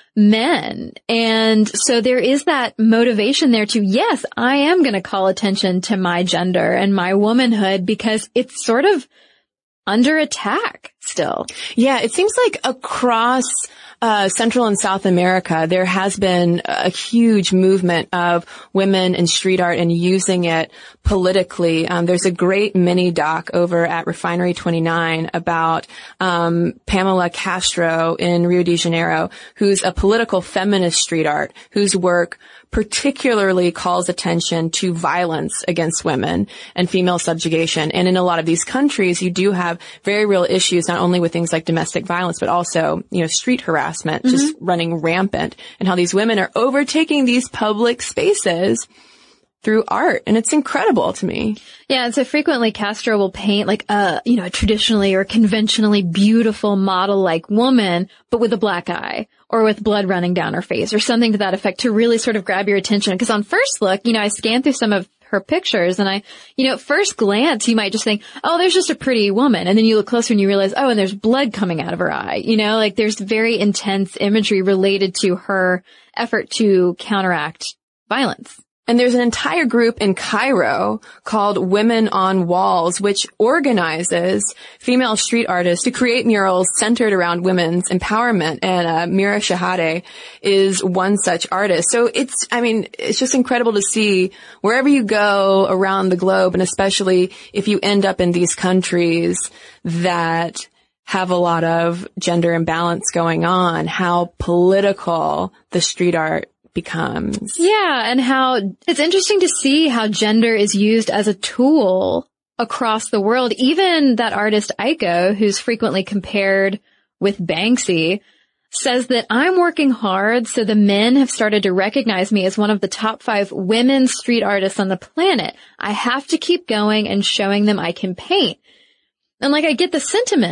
men. And so there is that motivation there to, yes, I am going to call attention to my gender and my womanhood because it's sort of under attack still. Yeah, it seems like across uh Central and South America, there has been a huge movement of women in street art and using it politically. Um, there's a great mini doc over at Refinery twenty-nine about um Pamela Castro in Rio de Janeiro, who's a political feminist street art, whose work particularly calls attention to violence against women and female subjugation. And in a lot of these countries, you do have very real issues, not only with things like domestic violence, but also, you know, street harassment, mm-hmm. just running rampant, and how these women are overtaking these public spaces through art. And it's incredible to me. Yeah. And so frequently Castro will paint like a, you know, a traditionally or conventionally beautiful model-like woman, but with a black eye or with blood running down her face or something to that effect to really sort of grab your attention. Because on first look, you know, I scanned through some of her pictures and I, you know, at first glance, you might just think, oh, there's just a pretty woman. And then you look closer and you realize, oh, and there's blood coming out of her eye. You know, like there's very intense imagery related to her effort to counteract violence. And there's an entire group in Cairo called Women on Walls, which organizes female street artists to create murals centered around women's empowerment. And uh, Mira Shahade is one such artist. So it's, I mean, it's just incredible to see wherever you go around the globe, and especially if you end up in these countries that have a lot of gender imbalance going on, how political the street art becomes. Yeah, and how it's interesting to see how gender is used as a tool across the world. Even that artist Aiko, who's frequently compared with Banksy, says that I'm working hard, so the men have started to recognize me as one of the top five women street artists on the planet. I have to keep going and showing them I can paint. And like, I get the sentiment,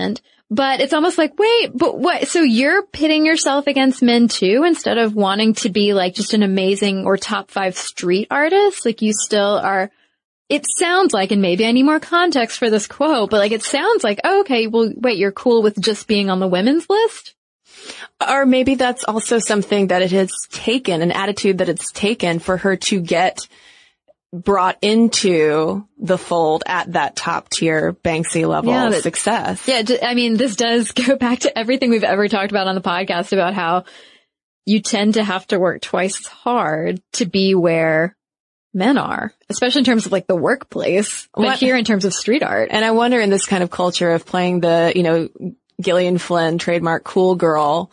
But it's almost like, wait, but what? So you're pitting yourself against men too, instead of wanting to be like just an amazing or top five street artist? Like you still are, it sounds like, and maybe I need more context for this quote, but like it sounds like, oh, okay, well, wait, you're cool with just being on the women's list? Or maybe that's also something that it has taken, an attitude that it's taken for her to get brought into the fold at that top tier Banksy level Yeah, of that- success. Yeah, j- I mean, this does go back to everything we've ever talked about on the podcast about how you tend to have to work twice as hard to be where men are, especially in terms of like the workplace, but What- here in terms of street art. And I wonder in this kind of culture of playing the, you know, Gillian Flynn trademark cool girl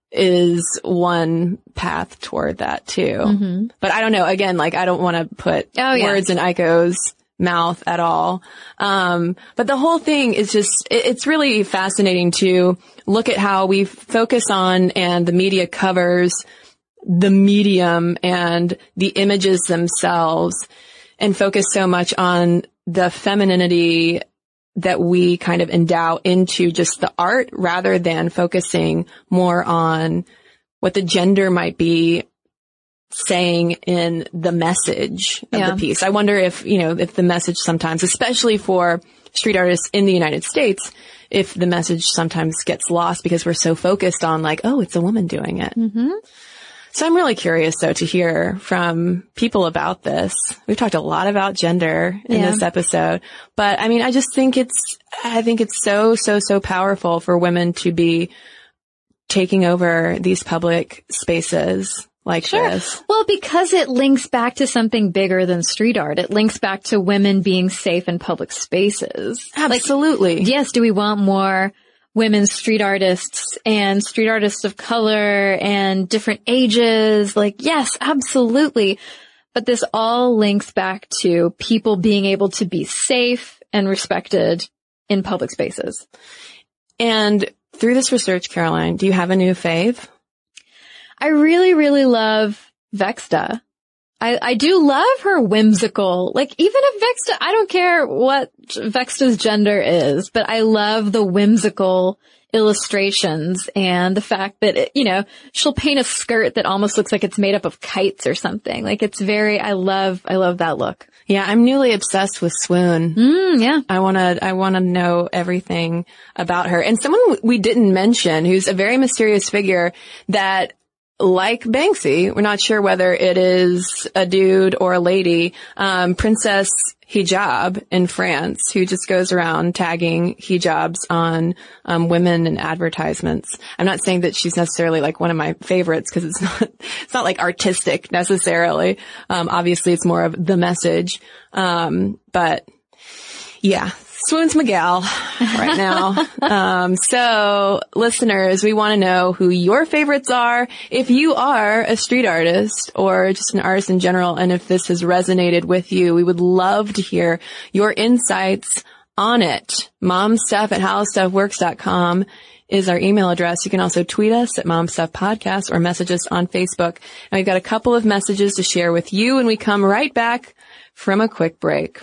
is one path toward that too. Mm-hmm. But I don't know. Again, like I don't want to put Oh, yeah. words in Aiko's mouth at all. Um, but the whole thing is just, it, it's really fascinating to look at how we focus on and the media covers the medium and the images themselves and focus so much on the femininity that we kind of endow into just the art rather than focusing more on what the gender might be saying in the message of Yeah. the piece. I wonder if, you know, if the message sometimes, especially for street artists in the United States, if the message sometimes gets lost because we're so focused on like, oh, it's a woman doing it. Mm-hmm. So I'm really curious, though, to hear from people about this. We've talked a lot about gender in Yeah. this episode, but I mean, I just think it's, I think it's so, so, so powerful for women to be taking over these public spaces like this. Well, because it links back to something bigger than street art. It links back to women being safe in public spaces. Absolutely. Yes, do we want more women street artists and street artists of color and different ages? Like, yes, absolutely. But this all links back to people being able to be safe and respected in public spaces. And through this research, Caroline, do you have a new fave? I really, really love Vexta. I, I do love her whimsical, like even if Vexta, I don't care what Vexta's gender is, but I love the whimsical illustrations and the fact that, it, you know, she'll paint a skirt that almost looks like it's made up of kites or something. Like it's very, I love, I love that look. Yeah, I'm newly obsessed with Swoon. Mm, yeah. I want to, I want to know everything about her. And someone we didn't mention who's a very mysterious figure that, like Banksy, we're not sure whether it is a dude or a lady, um, Princess Hijab in France, who just goes around tagging hijabs on um, women in advertisements. I'm not saying that she's necessarily like one of my favorites because it's not, it's not like artistic necessarily. Um, obviously it's more of the message. Um, but yeah. Swoon's Miguel right now. um, so listeners, we want to know who your favorites are. If you are a street artist or just an artist in general, and if this has resonated with you, we would love to hear your insights on it. momstuff at howstuffworks dot com is our email address. You can also tweet us at momstuffpodcast or message us on Facebook. And we've got a couple of messages to share with you when we come right back from a quick break.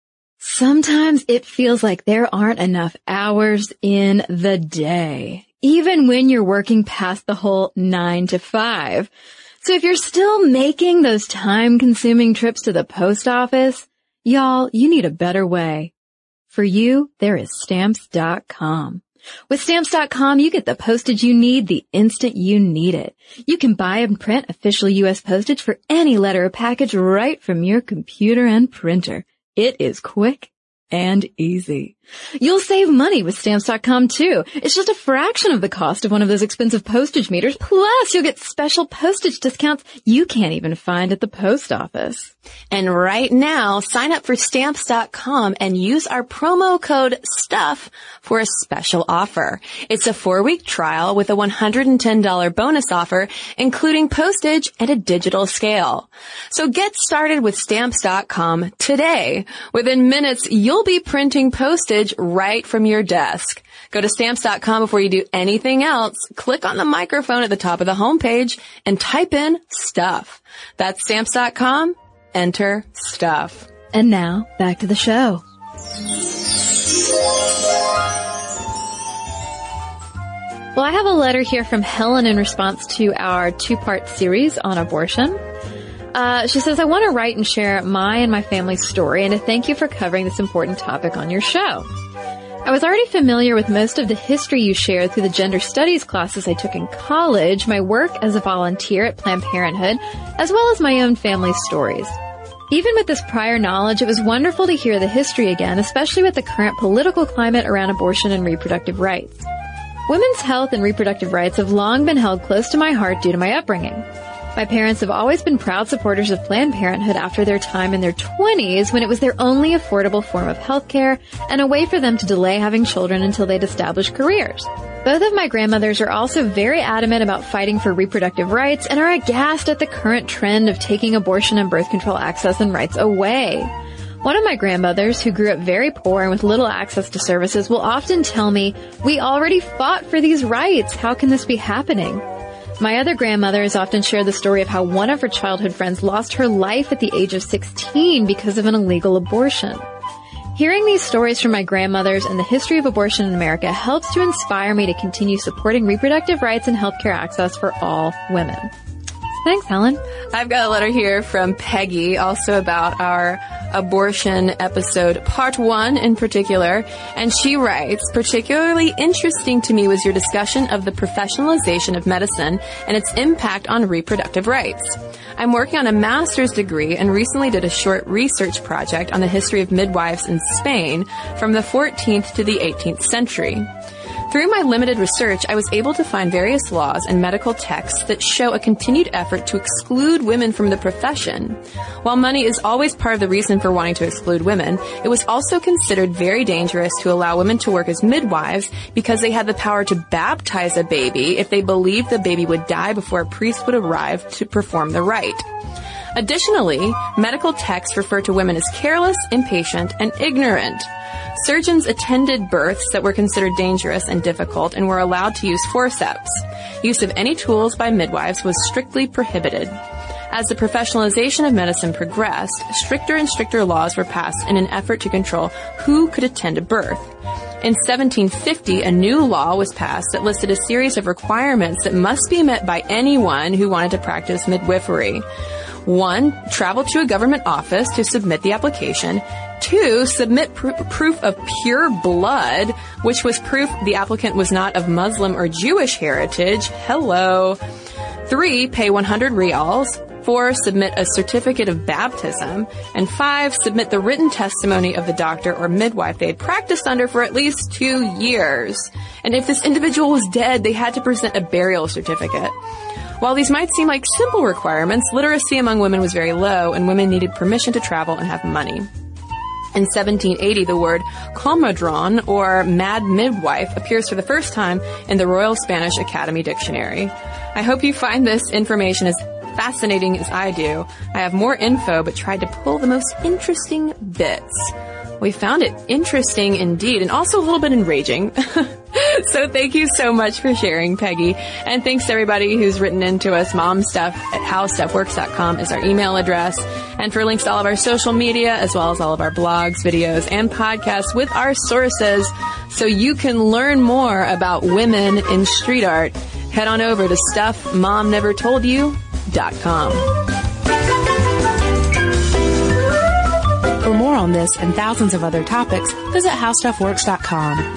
Sometimes it feels like there aren't enough hours in the day, even when you're working past the whole nine to five. So if you're still making those time-consuming trips to the post office, y'all, you need a better way. For you, there is Stamps dot com. With Stamps dot com, you get the postage you need the instant you need it. You can buy and print official U S postage for any letter or package right from your computer and printer. It is quick and easy. You'll save money with Stamps dot com too. It's just a fraction of the cost of one of those expensive postage meters. Plus, you'll get special postage discounts you can't even find at the post office. And right now, sign up for Stamps dot com and use our promo code STUFF for a special offer. It's a four-week trial with a one hundred ten dollars bonus offer, including postage and a digital scale. So get started with Stamps dot com today. Within minutes, you'll be printing postage right from your desk. Go to Stamps dot com before you do anything else. Click on the microphone at the top of the homepage and type in STUFF. That's Stamps dot com. Enter STUFF. And now, back to the show. Well, I have a letter here from Helen in response to our two-part series on abortion. Uh, she says, I want to write and share my and my family's story and to thank you for covering this important topic on your show. I was already familiar with most of the history you shared through the gender studies classes I took in college, my work as a volunteer at Planned Parenthood, as well as my own family stories. Even with this prior knowledge, it was wonderful to hear the history again, especially with the current political climate around abortion and reproductive rights. Women's health and reproductive rights have long been held close to my heart due to my upbringing. My parents have always been proud supporters of Planned Parenthood after their time in their twenties when it was their only affordable form of health care and a way for them to delay having children until they'd established careers. Both of my grandmothers are also very adamant about fighting for reproductive rights and are aghast at the current trend of taking abortion and birth control access and rights away. One of my grandmothers, who grew up very poor and with little access to services, will often tell me, "We already fought for these rights. How can this be happening?" My other grandmother has often shared the story of how one of her childhood friends lost her life at the age of sixteen because of an illegal abortion. Hearing these stories from my grandmothers and the history of abortion in America helps to inspire me to continue supporting reproductive rights and healthcare access for all women. Thanks, Helen. I've got a letter here from Peggy, also about our abortion episode, part one in particular, and she writes, particularly interesting to me was your discussion of the professionalization of medicine and its impact on reproductive rights. I'm working on a master's degree and recently did a short research project on the history of midwives in Spain from the fourteenth to the eighteenth century. Through my limited research, I was able to find various laws and medical texts that show a continued effort to exclude women from the profession. While money is always part of the reason for wanting to exclude women, it was also considered very dangerous to allow women to work as midwives because they had the power to baptize a baby if they believed the baby would die before a priest would arrive to perform the rite. Additionally, medical texts refer to women as careless, impatient, and ignorant. Surgeons attended births that were considered dangerous and difficult and were allowed to use forceps. Use of any tools by midwives was strictly prohibited. As the professionalization of medicine progressed, stricter and stricter laws were passed in an effort to control who could attend a birth. In seventeen fifty, a new law was passed that listed a series of requirements that must be met by anyone who wanted to practice midwifery. One, travel to a government office to submit the application. Two, submit pr- proof of pure blood, which was proof the applicant was not of Muslim or Jewish heritage. Hello. Three, pay one hundred reals. Four, submit a certificate of baptism. And five, submit the written testimony of the doctor or midwife they had practiced under for at least two years. And if this individual was dead, they had to present a burial certificate. While these might seem like simple requirements, literacy among women was very low, and women needed permission to travel and have money. In seventeen eighty, the word comadrón, or mad midwife, appears for the first time in the Royal Spanish Academy Dictionary. I hope you find this information as fascinating as I do. I have more info, but tried to pull the most interesting bits. We found it interesting indeed, and also a little bit enraging. So thank you so much for sharing, Peggy. And thanks to everybody who's written into us. Momstuff at how stuff works dot com is our email address. And for links to all of our social media, as well as all of our blogs, videos, and podcasts with our sources, so you can learn more about women in street art, head on over to stuff mom never told you dot com. For more on this and thousands of other topics, visit how stuff works dot com.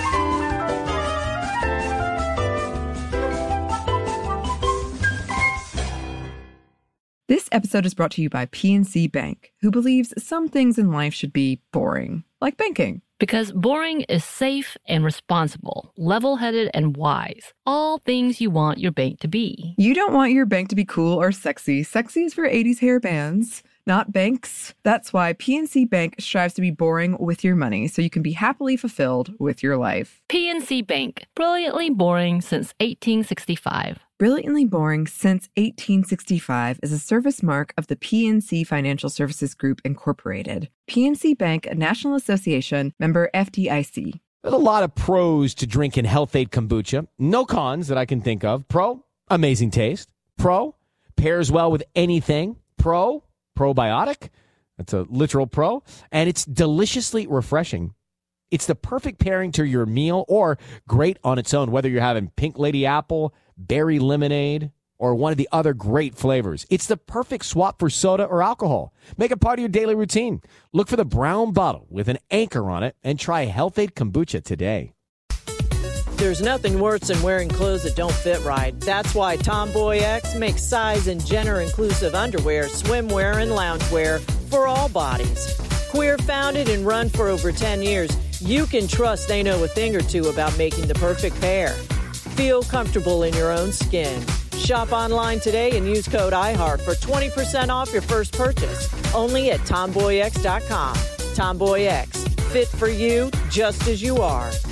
This episode is brought to you by P N C Bank, who believes some things in life should be boring, like banking. Because boring is safe and responsible, level-headed and wise. All things you want your bank to be. You don't want your bank to be cool or sexy. Sexy is for eighties hair bands, not banks. That's why P N C Bank strives to be boring with your money so you can be happily fulfilled with your life. P N C Bank, brilliantly boring since eighteen sixty-five. Brilliantly Boring Since eighteen sixty-five is a service mark of the P N C Financial Services Group, Incorporated. P N C Bank, a National Association, member F D I C. There's a lot of pros to drinking Health-Ade kombucha. No cons that I can think of. Pro, amazing taste. Pro, pairs well with anything. Pro, probiotic. That's a literal pro. And it's deliciously refreshing. It's the perfect pairing to your meal or great on its own, whether you're having Pink Lady Apple, Berry Lemonade, or one of the other great flavors. It's the perfect swap for soda or alcohol. Make it part of your daily routine. Look for the brown bottle with an anchor on it and try Health-Ade Kombucha today. There's nothing worse than wearing clothes that don't fit right. That's why Tomboy X makes size and gender-inclusive underwear, swimwear, and loungewear for all bodies. Queer founded and run for over ten years, you can trust they know a thing or two about making the perfect pair. Feel comfortable in your own skin. Shop online today and use code iHeart for twenty percent off your first purchase. Only at tomboy x dot com. Tomboy X, fit for you just as you are.